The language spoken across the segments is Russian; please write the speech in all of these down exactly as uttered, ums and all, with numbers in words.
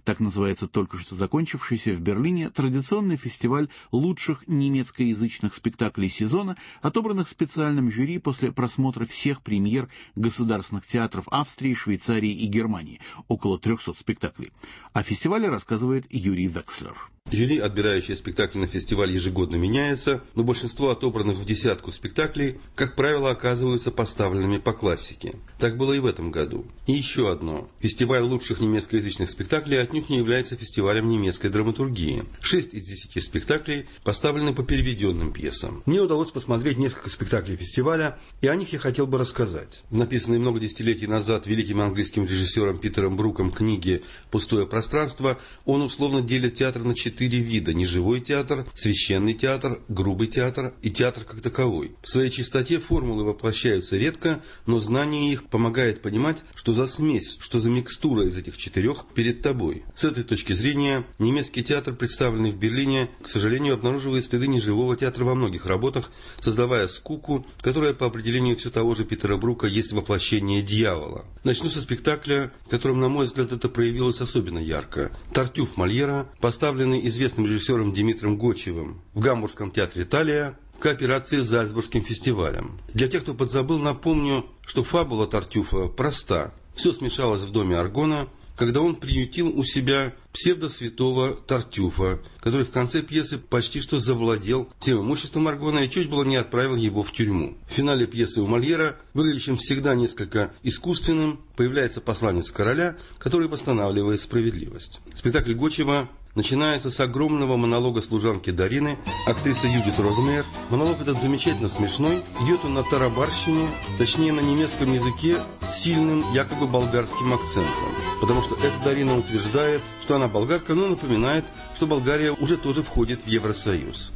Так называется только что закончившийся в Берлине традиционный фестиваль лучших немецкоязычных спектаклей сезона, отобранных специальным жюри после просмотра всех премьер государственных театров Австрии, Швейцарии и Германии, около трехсот спектаклей. О фестивале рассказывает Юрий Векслер. Жюри, отбирающее спектакли на фестиваль, ежегодно меняется, но большинство отобранных в десятку спектаклей, как правило, оказываются поставленными по классике. Так было и в этом году. И еще одно. Фестиваль лучших немецкоязычных спектаклей отнюдь не является фестивалем немецкой драматургии. Шесть из десяти спектаклей поставлены по переведенным пьесам. Мне удалось посмотреть несколько спектаклей фестиваля, и о них я хотел бы рассказать. В написанной много десятилетий назад великим английским режиссером Питером Бруком книге «Пустое пространство» он условно делит театр на четыре Четыре вида: неживой театр, священный театр, грубый театр и театр как таковой. В своей чистоте формулы воплощаются редко, но знание их помогает понимать, что за смесь, что за микстура из этих четырех перед тобой. С этой точки зрения немецкий театр, представленный в Берлине, к сожалению, обнаруживает следы неживого театра во многих работах, создавая скуку, которая по определению все того же Питера Брука есть воплощение дьявола. Начну со спектакля, в котором, на мой взгляд, это проявилось особенно ярко. «Тартюф» Мольера, поставленный известным режиссером Димитром Гочевым в Гамбургском театре «Талия» в кооперации с Зальцбургским фестивалем. Для тех, кто подзабыл, напомню, что фабула Тартюфа проста. Все смешалось в доме Аргона, когда он приютил у себя псевдосвятого Тартюфа, который в конце пьесы почти что завладел всем имуществом Аргона и чуть было не отправил его в тюрьму. В финале пьесы у Мольера, выглядящим всегда несколько искусственным, появляется посланец короля, который восстанавливает справедливость. Спектакль Гочева начинается с огромного монолога служанки Дарины, актрисы Юдит Розмейер. Монолог этот замечательно смешной, идет он на тарабарщине, точнее на немецком языке с сильным якобы болгарским акцентом. Потому что эта Дарина утверждает, что она болгарка, но напоминает, что Болгария уже тоже входит в Евросоюз.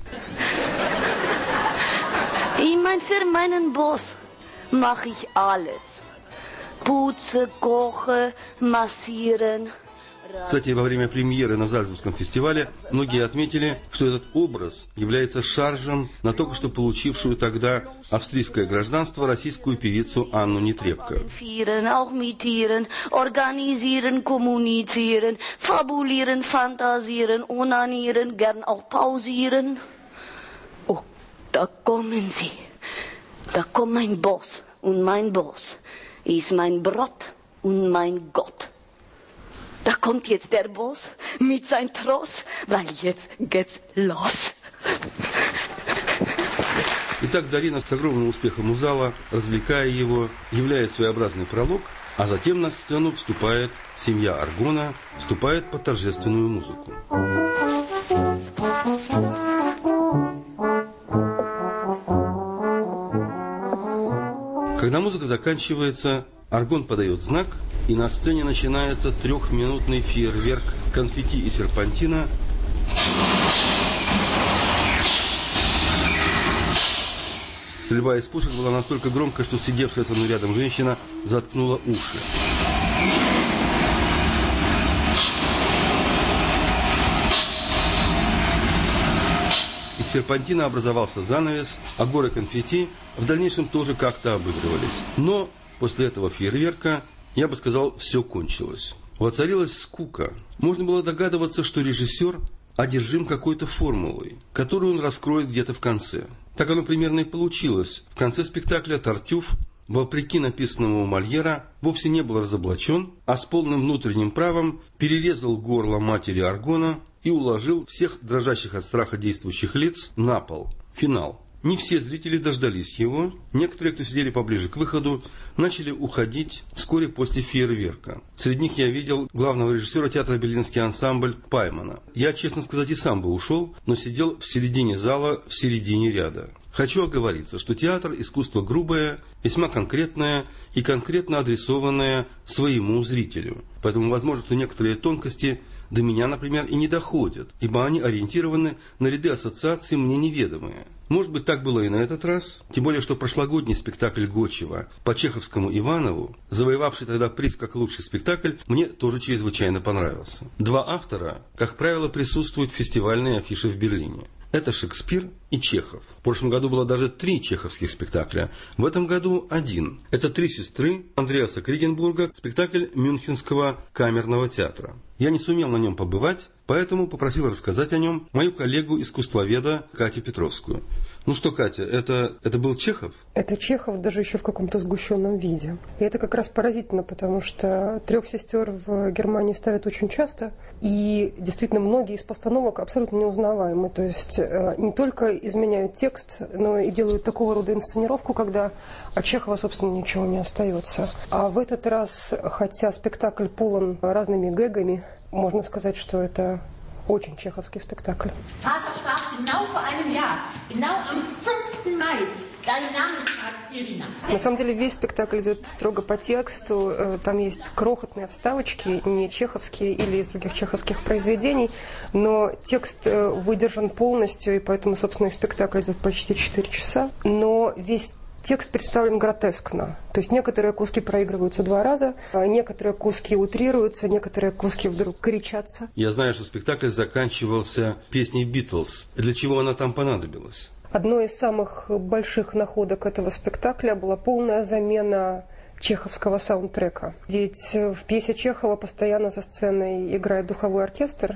Ich mein, für meinen Boss mache ich alles. Putze, koche, massieren. Кстати, во время премьеры на Зальцбургском фестивале многие отметили, что этот образ является шаржем на только что получившую тогда австрийское гражданство российскую певицу Анну Нетребко. Organisieren, kommunizieren, fabulieren, fantasieren, onanieren, gern auch pausieren. Oh, da kommen sie. Da kommt mein Boss. Und mein Boss ist mein Brot und mein Gott. Da kommt jetzt der Boss mit seinem Tross, weil jetzt geht's los. Итак, Дарина с огромным успехом у зала, развлекая его, являет своеобразный пролог, а затем на сцену вступает семья Аргона, вступает под торжественную музыку. Когда музыка заканчивается, Аргон подает знак, и на сцене начинается трехминутный фейерверк конфетти и серпантина. Стрельба из пушек была настолько громкой, что сидевшая со мной рядом женщина заткнула уши. Из серпантина образовался занавес, а горы конфетти в дальнейшем тоже как-то обыгрывались. Но после этого фейерверка, я бы сказал, все кончилось. Воцарилась скука. Можно было догадываться, что режиссер одержим какой-то формулой, которую он раскроет где-то в конце. Так оно примерно и получилось. В конце спектакля Тартюф, вопреки написанному у Мольера, вовсе не был разоблачен, а с полным внутренним правом перерезал горло матери Аргона и уложил всех дрожащих от страха действующих лиц на пол. Финал. Не все зрители дождались его. Некоторые, кто сидели поближе к выходу, начали уходить вскоре после фейерверка. Среди них я видел главного режиссера театра «Берлинский ансамбль» Паймана. Я, честно сказать, и сам бы ушел, но сидел в середине зала, в середине ряда. Хочу оговориться, что театр – искусство грубое, весьма конкретное и конкретно адресованное своему зрителю. Поэтому возможно, что некоторые тонкости до меня, например, и не доходят, ибо они ориентированы на ряды ассоциаций мне неведомые. Может быть, так было и на этот раз, тем более, что прошлогодний спектакль Гочева по чеховскому Иванову, завоевавший тогда приз как лучший спектакль, мне тоже чрезвычайно понравился. Два автора, как правило, присутствуют в фестивальной афише в Берлине. Это Шекспир и Чехов. В прошлом году было даже три чеховских спектакля. В этом году один. Это «Три сестры» Андреаса Кригенбурга, спектакль Мюнхенского камерного театра. Я не сумел на нем побывать, поэтому попросил рассказать о нем мою коллегу-искусствоведа Катю Петровскую. Ну что, Катя, это, это был Чехов? Это Чехов, даже еще в каком-то сгущенном виде. И это как раз поразительно, потому что «Трех сестер» в Германии ставят очень часто. И действительно многие из постановок абсолютно неузнаваемы. То есть не только изменяют текст, но и делают такого рода инсценировку, когда от Чехова, собственно, ничего не остается. А в этот раз, хотя спектакль полон разными гэгами, можно сказать, что это очень чеховский спектакль. Vater starb genau vor einem Jahr, genau am fünften Mai. Dein Name ist Irina. На самом деле весь спектакль идет строго по тексту. Там есть крохотные вставочки, не чеховские или из других чеховских произведений, но текст выдержан полностью, и поэтому, собственно, и спектакль идет почти четыре часа. Но весь текст представлен гротескно. То есть некоторые куски проигрываются два раза, некоторые куски утрируются, некоторые куски вдруг кричатся. Я знаю, что спектакль заканчивался песней «Битлз». Для чего она там понадобилась? Одной из самых больших находок этого спектакля была полная замена чеховского саундтрека. Ведь в пьесе Чехова постоянно за сценой играет духовой оркестр,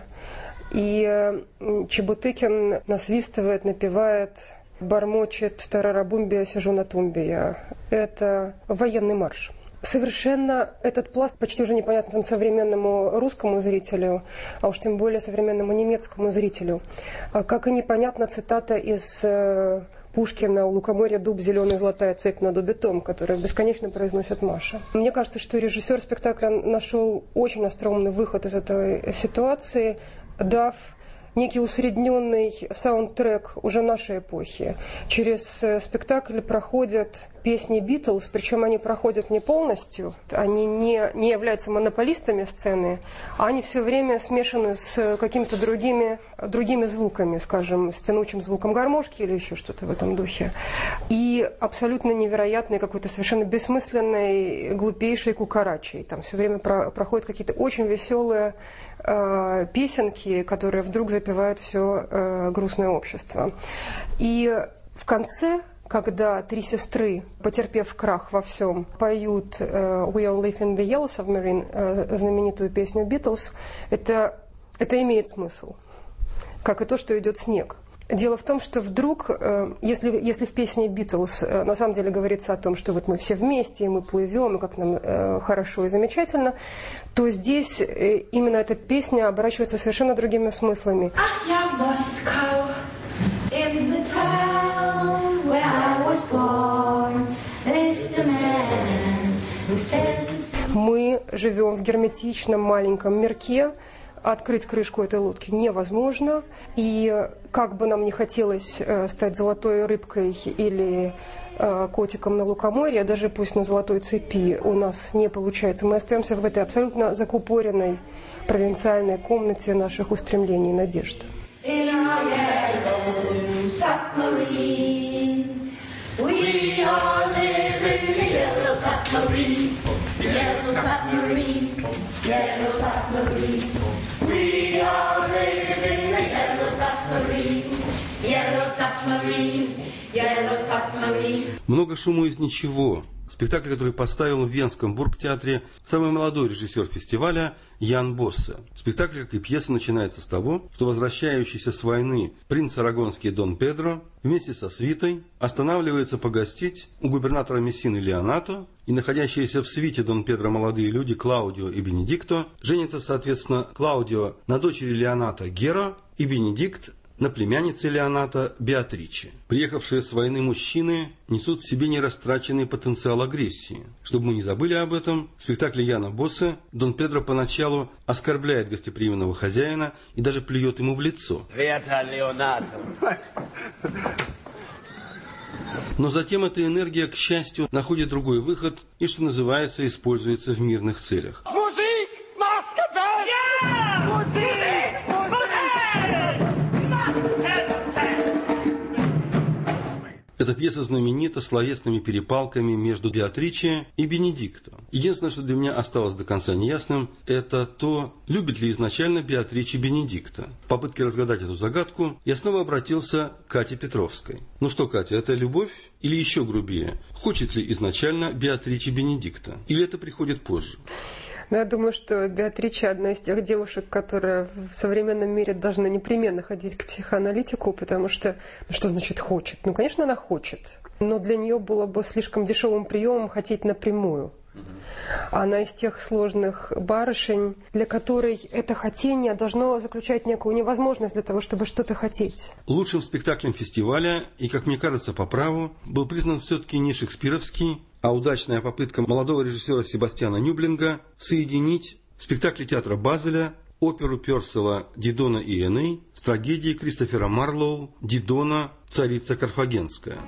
и Чебутыкин насвистывает, напевает, бормочет «Тарарабумбия, сижу на тумбе я». Это военный марш. Совершенно этот пласт почти уже непонятен современному русскому зрителю, а уж тем более современному немецкому зрителю. Как и непонятна цитата из Пушкина «У лукоморья дуб зеленый, золотая цепь на дубе том», которую бесконечно произносит Маша. Мне кажется, что режиссер спектакля нашел очень остроумный выход из этой ситуации, дав некий усредненный саундтрек уже нашей эпохи. Через спектакль проходят песни «Битлз», причем они проходят не полностью, они не, не являются монополистами сцены, а они все время смешаны с какими-то другими, другими звуками, скажем, с тянучим звуком гармошки или еще что-то в этом духе. И абсолютно невероятной, какой-то совершенно бессмысленной, глупейшей кукарачей. Там все время про, проходят какие-то очень веселые э, песенки, которые вдруг запевают все э, грустное общество. И в конце, когда три сестры, потерпев крах во всем, поют uh, «We are living in the Yellow Submarine», uh, знаменитую песню «Битлз», это, это имеет смысл, как и то, что идет снег. Дело в том, что вдруг, uh, если, если в песне «Битлз» uh, на самом деле говорится о том, что вот мы все вместе, и мы плывем, и как нам uh, хорошо и замечательно, то здесь uh, именно эта песня оборачивается совершенно другими смыслами. Ach ja, Moskau, in the town where I was born, lived a man who said... Мы живем в герметичном маленьком мирке, открыть крышку этой лодки невозможно, и как бы нам ни хотелось стать золотой рыбкой или котиком на лукоморье, даже пусть на золотой цепи, у нас не получается. Мы остаемся в этой абсолютно закупоренной провинциальной комнате наших устремлений и надежд. In our yellow submarine, we are living in the yellow submarine, yellow submarine, yellow submarine. We are living in the yellow submarine, yellow submarine, yellow submarine. Много шума из ничего. Спектакль, который поставил в Венском бургтеатре самый молодой режиссер фестиваля Ян Боссе. Спектакль, как и пьеса, начинается с того, что возвращающийся с войны принц арагонский Дон Педро вместе со свитой останавливается погостить у губернатора Мессины Леонато, и находящиеся в свите Дон Педро молодые люди Клаудио и Бенедикто женятся, соответственно, Клаудио на дочери Леонато Геро и Бенедикт на племяннице Леоната Беатриче. Приехавшие с войны мужчины несут в себе нерастраченный потенциал агрессии. Чтобы мы не забыли об этом, в спектакле Яна Боссе Дон Педро поначалу оскорбляет гостеприимного хозяина и даже плюет ему в лицо. Но затем эта энергия, к счастью, находит другой выход и, что называется, используется в мирных целях. Musik! Maskefest! Ja! Musik! Эта пьеса знаменита словесными перепалками между Беатриче и Бенедикто. Единственное, что для меня осталось до конца неясным, это то, любит ли изначально Беатриче Бенедикта. В попытке разгадать эту загадку я снова обратился к Кате Петровской. Ну что, Катя, это любовь или еще грубее? Хочет ли изначально Беатриче Бенедикта? Или это приходит позже? Но я думаю, что Беатрича одна из тех девушек, которая в современном мире должна непременно ходить к психоаналитику, потому что, ну что значит хочет? Ну, конечно, она хочет, но для нее было бы слишком дешевым приемом хотеть напрямую. Она из тех сложных барышень, для которой это хотение должно заключать некую невозможность для того, чтобы что-то хотеть. Лучшим спектаклем фестиваля, и, как мне кажется, по праву, был признан все-таки не шекспировский, а удачная попытка молодого режиссера Себастьяна Нюблинга соединить в спектакле театра Базеля оперу Пёрселла «Дидона и Эней» с трагедией Кристофера Марлоу «Дидона. Царица Карфагенская».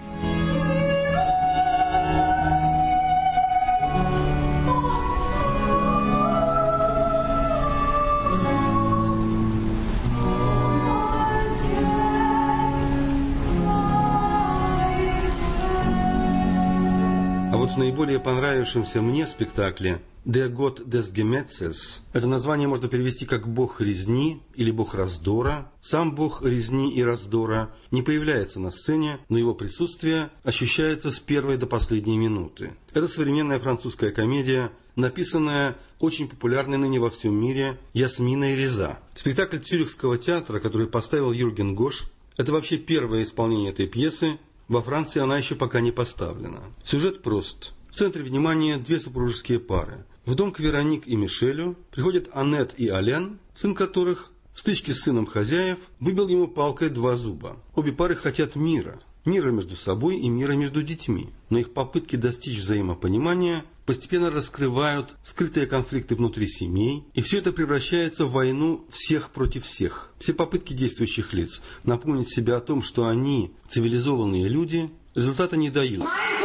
В наиболее понравившемся мне спектакле «Der Gott des Gemetzels» это название можно перевести как «Бог резни» или «Бог раздора». Сам Бог резни и раздора не появляется на сцене, но его присутствие ощущается с первой до последней минуты. Это современная французская комедия, написанная очень популярной ныне во всем мире Ясминой Реза. Спектакль Цюрихского театра, который поставил Юрген Гош, это вообще первое исполнение этой пьесы. Во Франции она еще пока не поставлена. Сюжет прост. В центре внимания две супружеские пары. В дом к Вероник и Мишелю приходят Аннет и Ален, сын которых в стычке с сыном хозяев выбил ему палкой два зуба. Обе пары хотят мира. Мира между собой и мира между детьми. Но их попытки достичь взаимопонимания постепенно раскрывают скрытые конфликты внутри семей, и все это превращается в войну всех против всех. Все попытки действующих лиц напомнить себе о том, что они цивилизованные люди, результата не дают.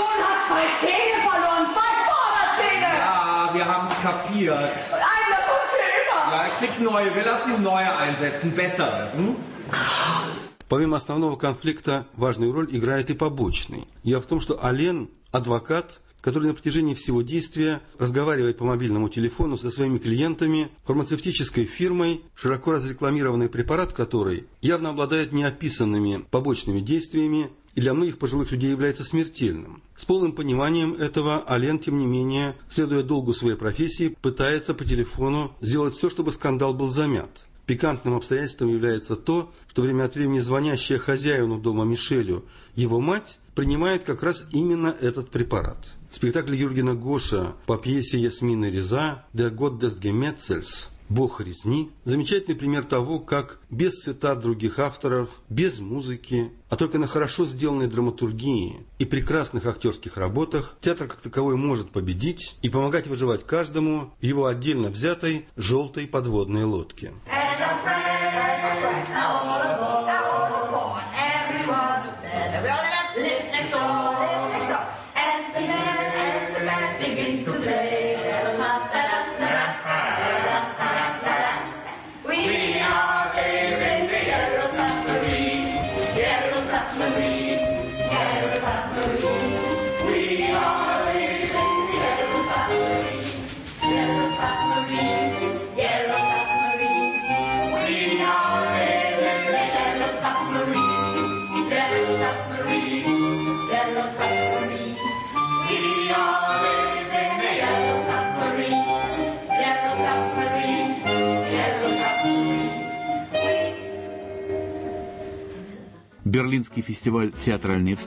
Wir haben es kapiert. Ja, er kriegt neue. Wir lassen ihm neue einsetzen. Bessere. Hm? Помимо основного конфликта, важную роль играет и побочный. Дело в том, что Ален – адвокат, который на протяжении всего действия разговаривает по мобильному телефону со своими клиентами, фармацевтической фирмой, широко разрекламированный препарат которой явно обладает неописанными побочными действиями и для многих пожилых людей является смертельным. С полным пониманием этого Ален, тем не менее, следуя долгу своей профессии, пытается по телефону сделать все, чтобы скандал был замят. Пикантным обстоятельством является то, что время от времени звонящая хозяину дома Мишелю его мать принимает как раз именно этот препарат. Спектакль Юргена Гоша по пьесе Ясмины Реза «Der Gott des Gemetzels» «Бог резни» – замечательный пример того, как без цитат других авторов, без музыки, а только на хорошо сделанной драматургии и прекрасных актерских работах театр как таковой может победить и помогать выживать каждому в его отдельно взятой желтой подводной лодке. Берлинский фестиваль театральной